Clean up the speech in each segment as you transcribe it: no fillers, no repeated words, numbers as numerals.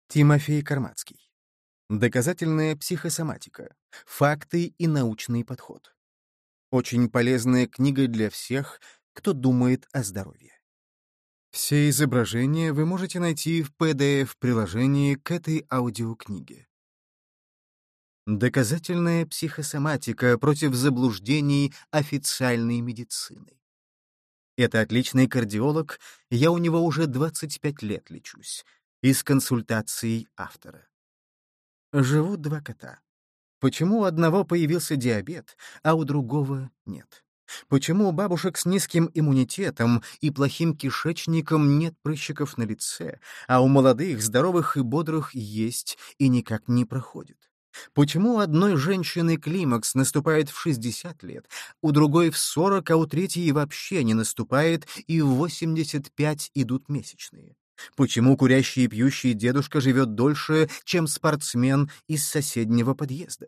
Тимофей Кармацкий. Доказательная психосоматика. Факты и научный подход. Очень полезная книга для всех, кто думает о здоровье. Все изображения вы можете найти в PDF-приложении к этой аудиокниге. Доказательная психосоматика против заблуждений официальной медицины. Это отличный кардиолог, я у него уже 25 лет лечусь. Из консультаций автора. Живут два кота. Почему у одного появился диабет, а у другого нет? Почему у бабушек с низким иммунитетом и плохим кишечником нет прыщиков на лице, а у молодых, здоровых и бодрых есть и никак не проходит? Почему у одной женщины климакс наступает в 60 лет, у другой в 40, а у третьей вообще не наступает и в 85 идут месячные? Почему курящий и пьющий дедушка живет дольше, чем спортсмен из соседнего подъезда?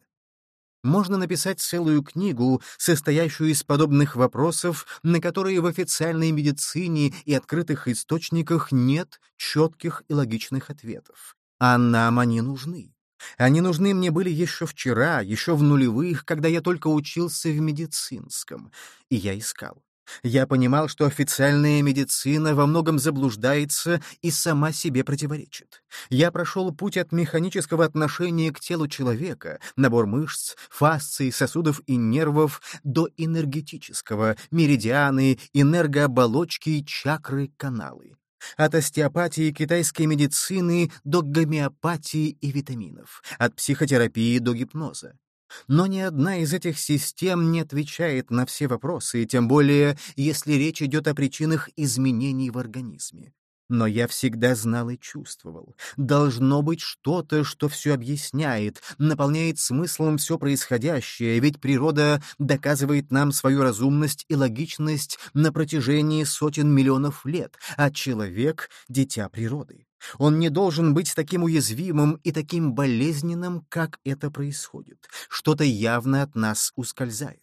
Можно написать целую книгу, состоящую из подобных вопросов, на которые в официальной медицине и открытых источниках нет четких и логичных ответов. А нам они нужны. Они нужны мне были еще вчера, еще в нулевых, когда я только учился в медицинском. И я искал. Я понимал, что официальная медицина во многом заблуждается и сама себе противоречит. Я прошел путь от механического отношения к телу человека, набор мышц, фасций, сосудов и нервов, до энергетического, меридианы, энергооболочки, чакры, каналы. От остеопатии китайской медицины до гомеопатии и витаминов, от психотерапии до гипноза. Но ни одна из этих систем не отвечает на все вопросы, тем более, если речь идет о причинах изменений в организме. Но я всегда знал и чувствовал. Должно быть что-то, что все объясняет, наполняет смыслом все происходящее, ведь природа доказывает нам свою разумность и логичность на протяжении сотен миллионов лет, а человек — дитя природы. Он не должен быть таким уязвимым и таким болезненным, как это происходит. Что-то явно от нас ускользает.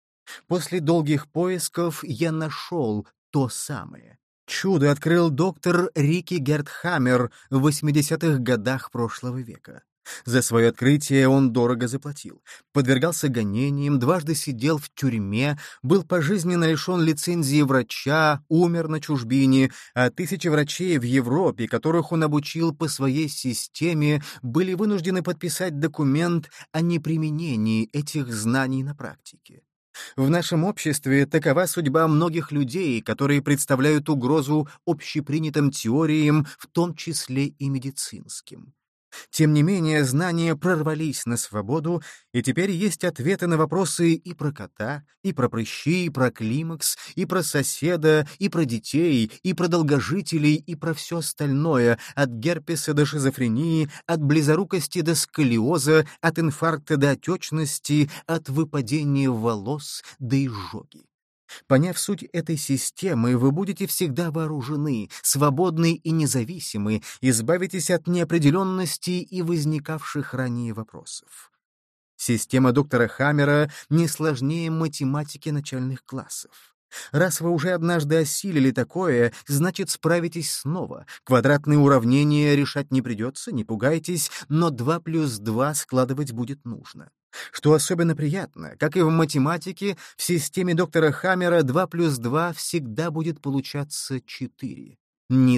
После долгих поисков я нашел то самое. Чудо открыл доктор Рики Гертхаммер в 80-х годах прошлого века. За свое открытие он дорого заплатил. Подвергался гонениям, дважды сидел в тюрьме, был пожизненно лишен лицензии врача, умер на чужбине, а тысячи врачей в Европе, которых он обучил по своей системе, были вынуждены подписать документ о неприменении этих знаний на практике. В нашем обществе такова судьба многих людей, которые представляют угрозу общепринятым теориям, в том числе и медицинским. Тем не менее, знания прорвались на свободу, и теперь есть ответы на вопросы и про кота, и про прыщи, и про климакс, и про соседа, и про детей, и про долгожителей, и про все остальное, от герпеса до шизофрении, от близорукости до сколиоза, от инфаркта до отечности, от выпадения волос до изжоги. Поняв суть этой системы, вы будете всегда вооружены, свободны и независимы, избавитесь от неопределенности и возникавших ранее вопросов. Система доктора Хаммера не сложнее математики начальных классов. Раз вы уже однажды осилили такое, значит, справитесь снова. Квадратные уравнения решать не придется, не пугайтесь, но 2 плюс 2 складывать будет нужно. Что особенно приятно, как и в математике, в системе доктора Хаммера 2 плюс 2 всегда будет получаться 4. Не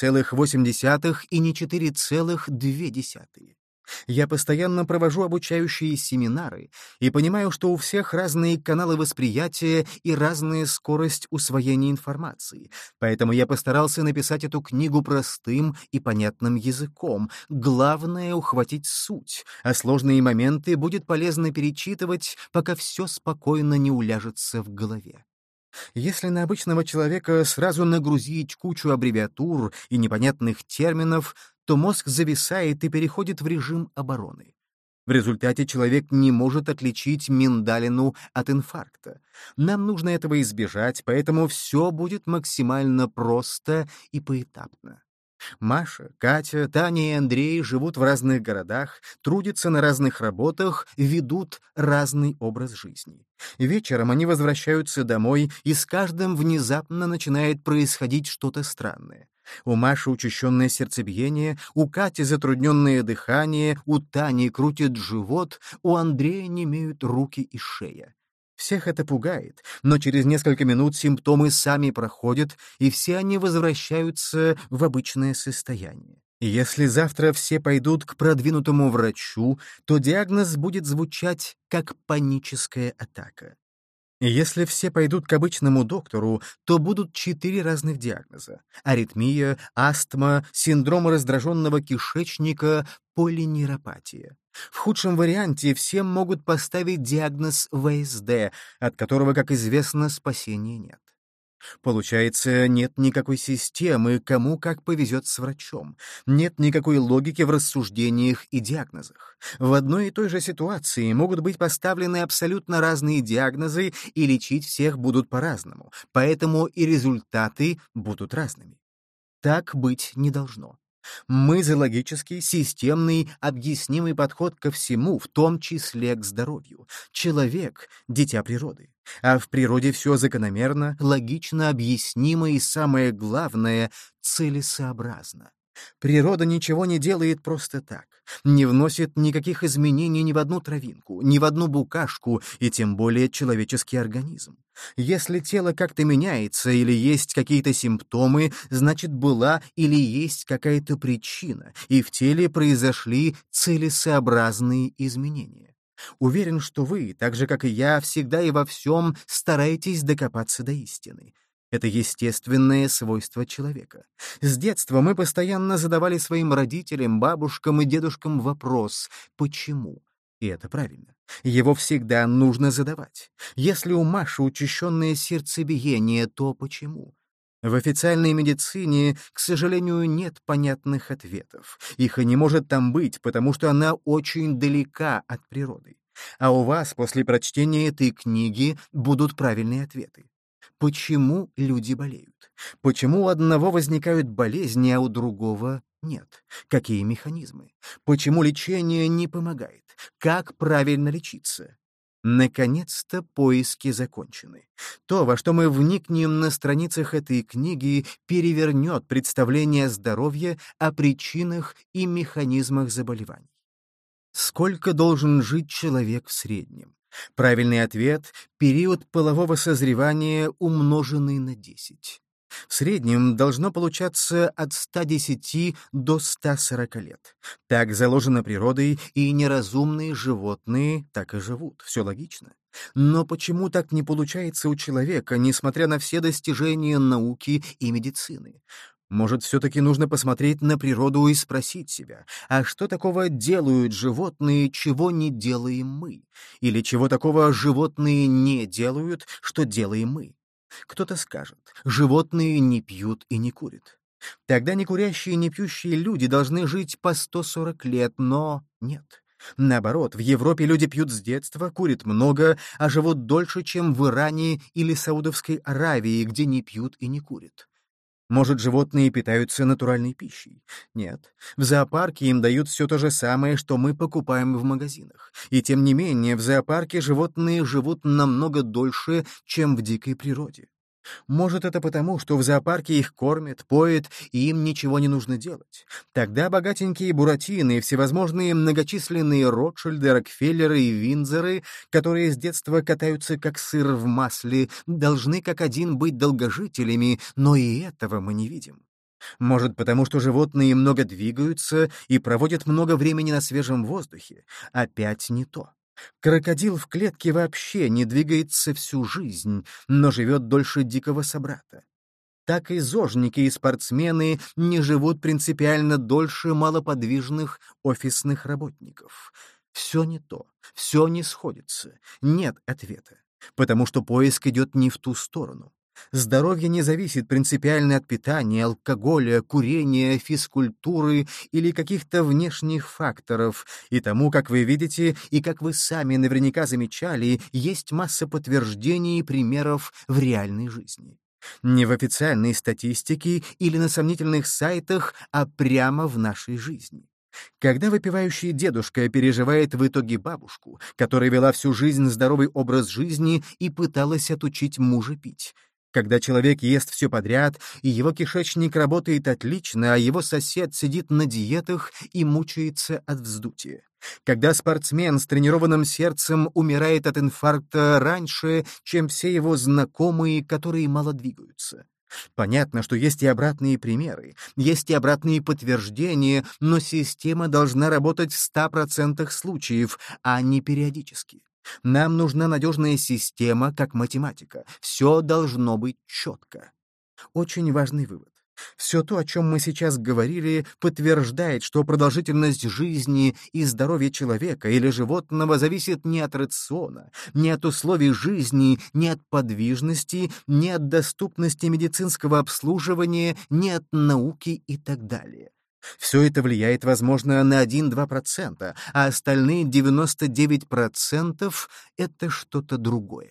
3,8 и не 4,2. Я постоянно провожу обучающие семинары и понимаю, что у всех разные каналы восприятия и разная скорость усвоения информации, поэтому я постарался написать эту книгу простым и понятным языком. Главное — ухватить суть, а сложные моменты будет полезно перечитывать, пока все спокойно не уляжется в голове. Если на обычного человека сразу нагрузить кучу аббревиатур и непонятных терминов, то мозг зависает и переходит в режим обороны. В результате человек не может отличить миндалину от инфаркта. Нам нужно этого избежать, поэтому все будет максимально просто и поэтапно. Маша, Катя, Таня и Андрей живут в разных городах, трудятся на разных работах, ведут разный образ жизни. Вечером они возвращаются домой, и с каждым внезапно начинает происходить что-то странное. У Маши учащенное сердцебиение, у Кати затрудненное дыхание, у Тани крутит живот, у Андрея немеют руки и шея. Всех это пугает, но через несколько минут симптомы сами проходят, и все они возвращаются в обычное состояние. Если завтра все пойдут к продвинутому врачу, то диагноз будет звучать как паническая атака. Если все пойдут к обычному доктору, то будут 4 разных диагноза: аритмия, астма, синдром раздраженного кишечника, полинейропатия. В худшем варианте всем могут поставить диагноз ВСД, от которого, как известно, спасения нет. Получается, нет никакой системы, кому как повезет с врачом. Нет никакой логики в рассуждениях и диагнозах. В одной и той же ситуации могут быть поставлены абсолютно разные диагнозы, и лечить всех будут по-разному, поэтому и результаты будут разными. Так быть не должно. Мы за логический, системный, объяснимый подход ко всему, в том числе к здоровью. Человек — дитя природы. А в природе все закономерно, логично, объяснимо и, самое главное, целесообразно. Природа ничего не делает просто так, не вносит никаких изменений ни в одну травинку, ни в одну букашку, и тем более человеческий организм. Если тело как-то меняется или есть какие-то симптомы, значит, была или есть какая-то причина, и в теле произошли целесообразные изменения. Уверен, что вы, так же, как и я, всегда и во всем стараетесь докопаться до истины. Это естественное свойство человека. С детства мы постоянно задавали своим родителям, бабушкам и дедушкам вопрос «почему?». И это правильно. Его всегда нужно задавать. Если у Маши учащенное сердцебиение, то почему? В официальной медицине, к сожалению, нет понятных ответов. Их и не может там быть, потому что она очень далека от природы. А у вас после прочтения этой книги будут правильные ответы. Почему люди болеют? Почему у одного возникают болезни, а у другого нет? Какие механизмы? Почему лечение не помогает? Как правильно лечиться? Наконец-то поиски закончены. То, во что мы вникнем на страницах этой книги, перевернет представление о здоровье, о причинах и механизмах заболеваний. Сколько должен жить человек в среднем? Правильный ответ — период полового созревания, умноженный на 10. В среднем должно получаться от 110 до 140 лет. Так заложено природой, и неразумные животные так и живут. Все логично. Но почему так не получается у человека, несмотря на все достижения науки и медицины? Может, все-таки нужно посмотреть на природу и спросить себя, а что такого делают животные, чего не делаем мы? Или чего такого животные не делают, что делаем мы? Кто-то скажет, животные не пьют и не курят. Тогда некурящие и непьющие люди должны жить по 140 лет, но нет. Наоборот, в Европе люди пьют с детства, курят много, а живут дольше, чем в Иране или Саудовской Аравии, где не пьют и не курят. Может, животные питаются натуральной пищей? Нет. В зоопарке им дают все то же самое, что мы покупаем в магазинах. И тем не менее, в зоопарке животные живут намного дольше, чем в дикой природе. Может, это потому, что в зоопарке их кормят, поят, и им ничего не нужно делать. Тогда богатенькие буратино и всевозможные многочисленные Ротшильды, Рокфеллеры и Виндзоры, которые с детства катаются как сыр в масле, должны как один быть долгожителями, но и этого мы не видим. Может, потому что животные много двигаются и проводят много времени на свежем воздухе. Опять не то. Крокодил в клетке вообще не двигается всю жизнь, но живет дольше дикого собрата. Так и зожники и спортсмены не живут принципиально дольше малоподвижных офисных работников. Все не то, все не сходится, нет ответа, потому что поиск идет не в ту сторону. Здоровье не зависит принципиально от питания, алкоголя, курения, физкультуры или каких-то внешних факторов, и тому, как вы видите, и как вы сами наверняка замечали, есть масса подтверждений и примеров в реальной жизни. Не в официальной статистике или на сомнительных сайтах, а прямо в нашей жизни. Когда выпивающий дедушка переживает в итоге бабушку, которая вела всю жизнь здоровый образ жизни и пыталась отучить мужа пить, Когда человек ест все подряд, и его кишечник работает отлично, а его сосед сидит на диетах и мучается от вздутия. Когда спортсмен с тренированным сердцем умирает от инфаркта раньше, чем все его знакомые, которые мало двигаются. Понятно, что есть и обратные примеры, есть и обратные подтверждения, но система должна работать в 100% случаев, а не периодически. Нам нужна надежная система, как математика. Все должно быть четко. Очень важный вывод. Все то, о чем мы сейчас говорили, подтверждает, что продолжительность жизни и здоровье человека или животного зависит не от рациона, не от условий жизни, не от подвижности, не от доступности медицинского обслуживания, не от науки и так далее. Все это влияет, возможно, на 1-2%, а остальные 99% — это что-то другое.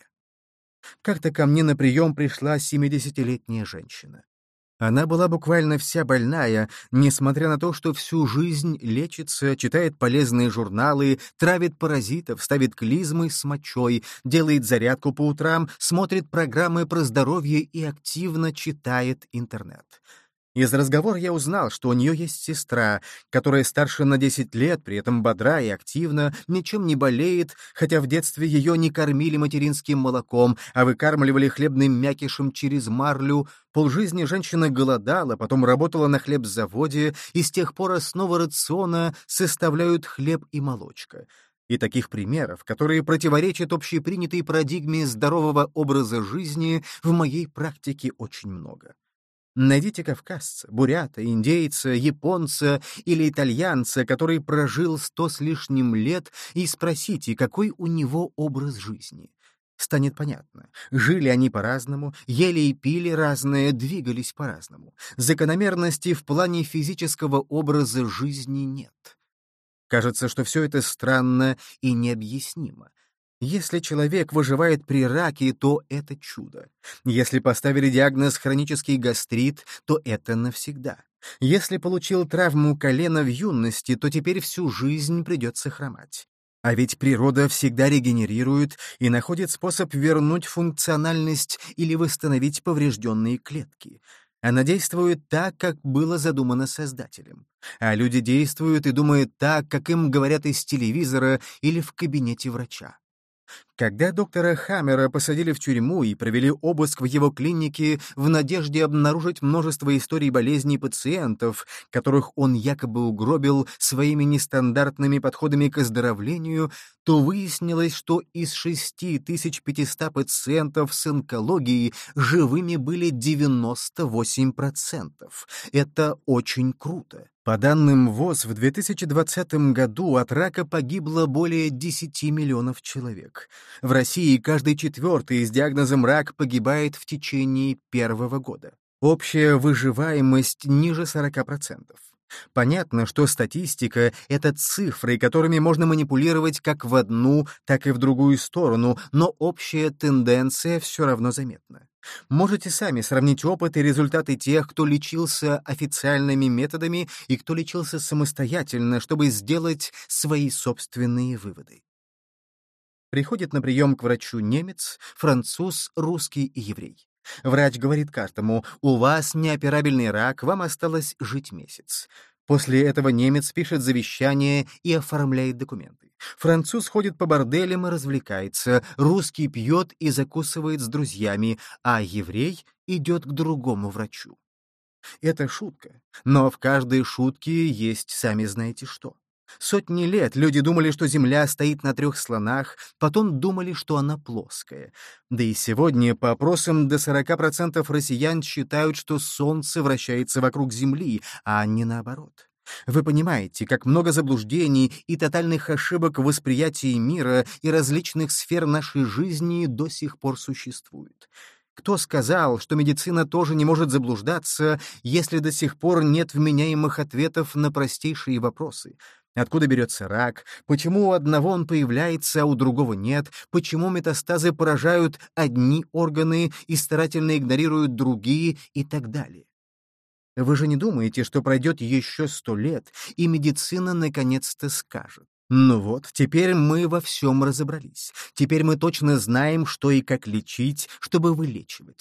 Как-то ко мне на прием пришла 70-летняя женщина. Она была буквально вся больная, несмотря на то, что всю жизнь лечится, читает полезные журналы, травит паразитов, ставит клизмы с мочой, делает зарядку по утрам, смотрит программы про здоровье и активно читает интернет. Из разговора я узнал, что у нее есть сестра, которая старше на 10 лет, при этом бодра и активна, ничем не болеет, хотя в детстве ее не кормили материнским молоком, а выкармливали хлебным мякишем через марлю. Полжизни женщина голодала, потом работала на хлебзаводе, и с тех пор основа рациона составляют хлеб и молочка. И таких примеров, которые противоречат общепринятой парадигме здорового образа жизни, в моей практике очень много. Найдите кавказца, бурята, индейца, японца или итальянца, который прожил 100 с лишним лет, и спросите, какой у него образ жизни. Станет понятно. Жили они по-разному, ели и пили разное, двигались по-разному. Закономерности в плане физического образа жизни нет. Кажется, что все это странно и необъяснимо. Если человек выживает при раке, то это чудо. Если поставили диагноз хронический гастрит, то это навсегда. Если получил травму колена в юности, то теперь всю жизнь придется хромать. А ведь природа всегда регенерирует и находит способ вернуть функциональность или восстановить поврежденные клетки. Она действует так, как было задумано Создателем. А люди действуют и думают так, как им говорят из телевизора или в кабинете врача. Когда доктора Хаммера посадили в тюрьму и провели обыск в его клинике в надежде обнаружить множество историй болезней пациентов, которых он якобы угробил своими нестандартными подходами к оздоровлению, то выяснилось, что из 6500 пациентов с онкологией живыми были 98%. Это очень круто. По данным ВОЗ, в 2020 году от рака погибло более 10 миллионов человек. В России каждый четвертый с диагнозом рак погибает в течение первого года. Общая выживаемость ниже 40%. Понятно, что статистика — это цифры, которыми можно манипулировать как в одну, так и в другую сторону, но общая тенденция все равно заметна. Можете сами сравнить опыт и результаты тех, кто лечился официальными методами и кто лечился самостоятельно, чтобы сделать свои собственные выводы. Приходит на прием к врачу немец, француз, русский и еврей. Врач говорит каждому: «У вас неоперабельный рак, вам осталось жить месяц». После этого немец пишет завещание и оформляет документы. Француз ходит по борделям и развлекается, русский пьет и закусывает с друзьями, а еврей идет к другому врачу. Это шутка, но в каждой шутке есть сами знаете что. Сотни лет люди думали, что Земля стоит на 3 слонах, потом думали, что она плоская. Да и сегодня, по опросам, до 40% россиян считают, что Солнце вращается вокруг Земли, а не наоборот. Вы понимаете, как много заблуждений и тотальных ошибок в восприятии мира и различных сфер нашей жизни до сих пор существует. Кто сказал, что медицина тоже не может заблуждаться, если до сих пор нет вменяемых ответов на простейшие вопросы? Откуда берется рак? Почему у одного он появляется, а у другого нет? Почему метастазы поражают одни органы и старательно игнорируют другие и так далее? Вы же не думаете, что пройдет еще 100 лет, и медицина наконец-то скажет: ну вот, теперь мы во всем разобрались. Теперь мы точно знаем, что и как лечить, чтобы вылечивать.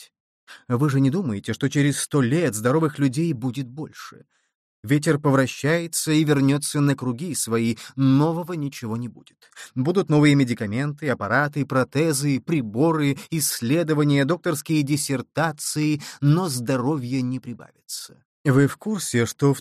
Вы же не думаете, что через 100 лет здоровых людей будет больше? Ветер повращается и вернется на круги свои, нового ничего не будет. Будут новые медикаменты, аппараты, протезы, приборы, исследования, докторские диссертации, но здоровья не прибавится. Вы в курсе, что в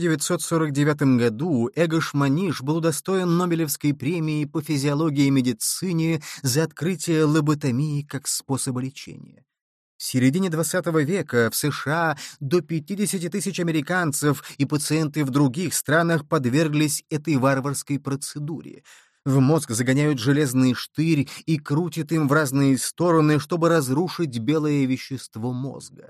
1949 году Эгош Маниш был удостоен Нобелевской премии по физиологии и медицине за открытие лоботомии как способа лечения? В середине XX века в США до 50 тысяч американцев и пациенты в других странах подверглись этой варварской процедуре. В мозг загоняют железный штырь и крутят им в разные стороны, чтобы разрушить белое вещество мозга.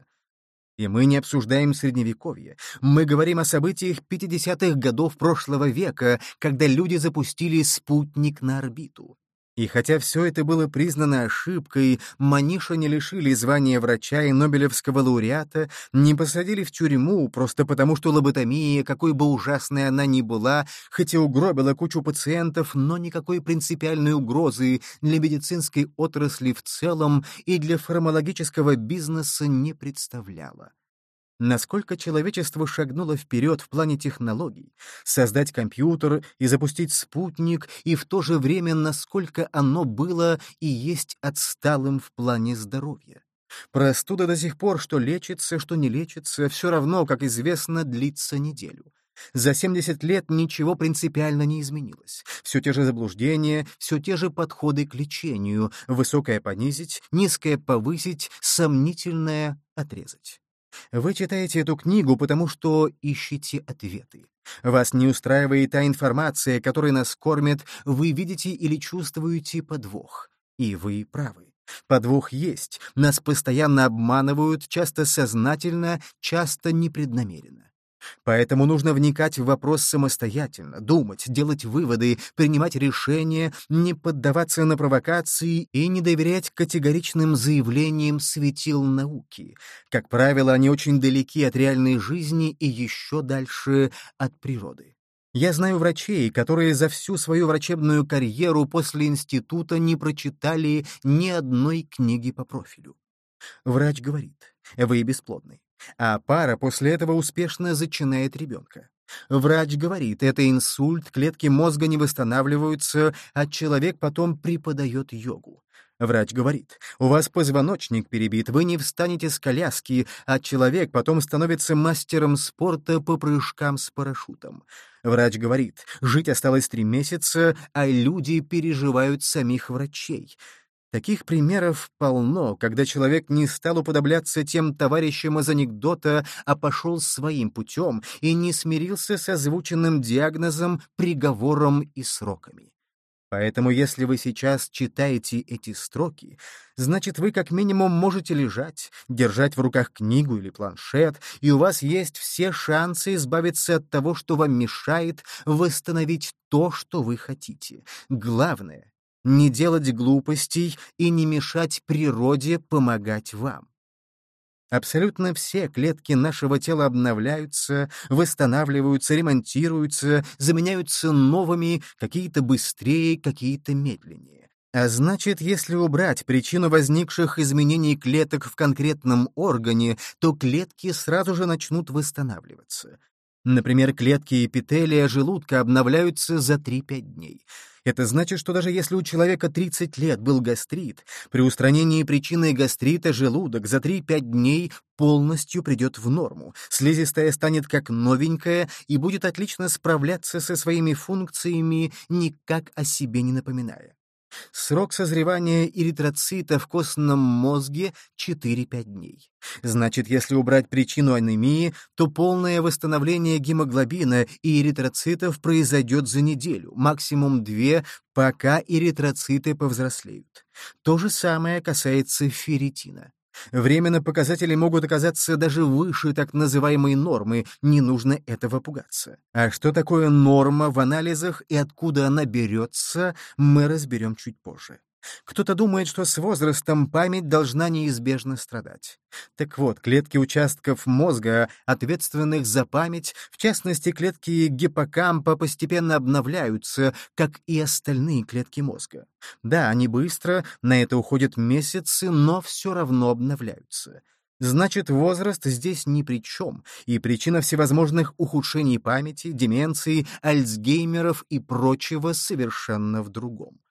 И мы не обсуждаем Средневековье. Мы говорим о событиях 50-х годов прошлого века, когда люди запустили спутник на орбиту. И хотя все это было признано ошибкой, Маниша не лишили звания врача и Нобелевского лауреата, не посадили в тюрьму просто потому, что лоботомия, какой бы ужасной она ни была, хоть и угробила кучу пациентов, но никакой принципиальной угрозы для медицинской отрасли в целом и для фармакологического бизнеса не представляла. Насколько человечество шагнуло вперед в плане технологий, создать компьютер и запустить спутник, и в то же время насколько оно было и есть отсталым в плане здоровья. Простуда до сих пор, что лечится, что не лечится, все равно, как известно, длится неделю. За 70 лет ничего принципиально не изменилось. Все те же заблуждения, все те же подходы к лечению, высокое понизить, низкое повысить, сомнительное отрезать. Вы читаете эту книгу, потому что ищете ответы. Вас не устраивает та информация, которой нас кормят, вы видите или чувствуете подвох. И вы правы. Подвох есть, нас постоянно обманывают, часто сознательно, часто непреднамеренно. Поэтому нужно вникать в вопрос самостоятельно, думать, делать выводы, принимать решения, не поддаваться на провокации и не доверять категоричным заявлениям светил науки. Как правило, они очень далеки от реальной жизни и еще дальше от природы. Я знаю врачей, которые за всю свою врачебную карьеру после института не прочитали ни одной книги по профилю. Врач говорит: вы бесплодны. А пара после этого успешно зачинает ребенка. Врач говорит: это инсульт, клетки мозга не восстанавливаются, а человек потом преподает йогу. Врач говорит: у вас позвоночник перебит, вы не встанете с коляски, а человек потом становится мастером спорта по прыжкам с парашютом. Врач говорит: жить осталось 3 месяца, а люди переживают самих врачей. Таких примеров полно, когда человек не стал уподобляться тем товарищам из анекдота, а пошел своим путем и не смирился с озвученным диагнозом, приговором и сроками. Поэтому если вы сейчас читаете эти строки, значит, вы как минимум можете лежать, держать в руках книгу или планшет, и у вас есть все шансы избавиться от того, что вам мешает, восстановить то, что вы хотите. Главное — не делать глупостей и не мешать природе помогать вам. Абсолютно все клетки нашего тела обновляются, восстанавливаются, ремонтируются, заменяются новыми, какие-то быстрее, какие-то медленнее. А значит, если убрать причину возникших изменений клеток в конкретном органе, то клетки сразу же начнут восстанавливаться. Например, клетки эпителия желудка обновляются за 3-5 дней. Это значит, что даже если у человека 30 лет был гастрит, при устранении причины гастрита желудок за 3-5 дней полностью придет в норму, слизистая станет как новенькая и будет отлично справляться со своими функциями, никак о себе не напоминая. Срок созревания эритроцита в костном мозге — 4-5 дней. Значит, если убрать причину анемии, то полное восстановление гемоглобина и эритроцитов произойдет за неделю, максимум 2, пока эритроциты повзрослеют. То же самое касается ферритина. Временно показатели могут оказаться даже выше так называемой нормы, не нужно этого пугаться. А что такое норма в анализах и откуда она берется, мы разберем чуть позже. Кто-то думает, что с возрастом память должна неизбежно страдать. Так вот, клетки участков мозга, ответственных за память, в частности, клетки гиппокампа, постепенно обновляются, как и остальные клетки мозга. Да, они быстро, на это уходят месяцы, но все равно обновляются. Значит, возраст здесь ни при чем, и причина всевозможных ухудшений памяти, деменции, альцгеймеров и прочего совершенно в другом.